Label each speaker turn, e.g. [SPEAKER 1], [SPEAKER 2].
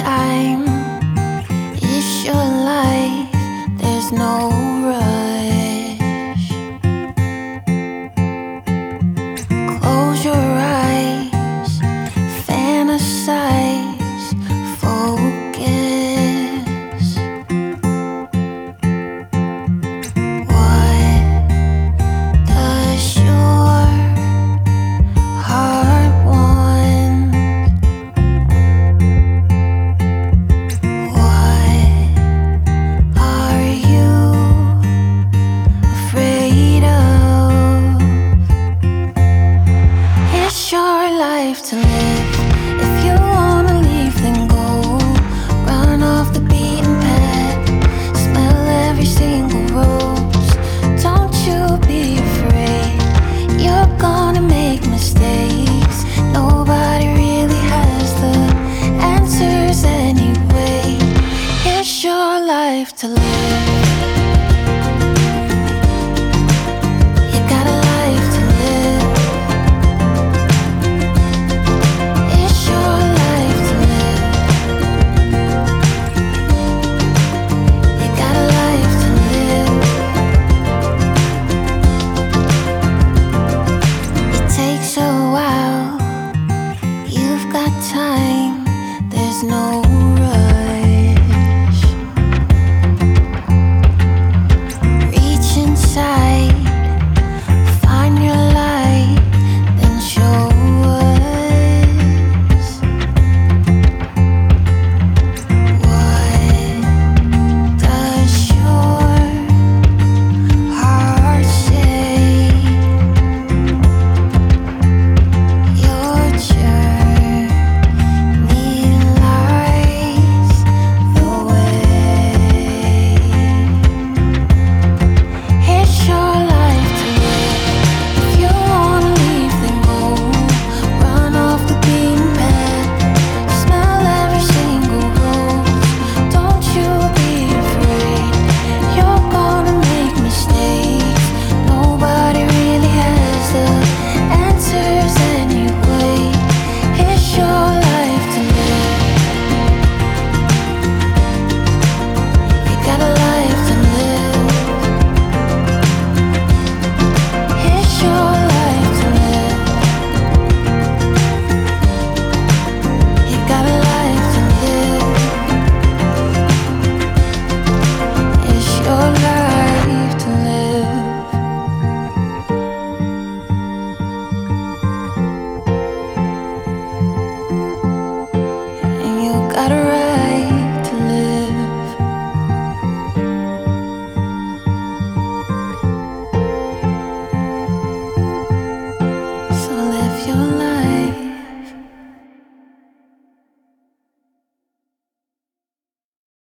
[SPEAKER 1] Time is your life, there's no rush. Close your eyes, fantasize, focus. What does your heart want? What are you afraid of? It's your life to live. If you wanna leave, then go. Run off the beaten path, smell every single rose. Don't you be afraid, you're gonna make mistakes. Nobody really has the answers anyway. It's your life to live.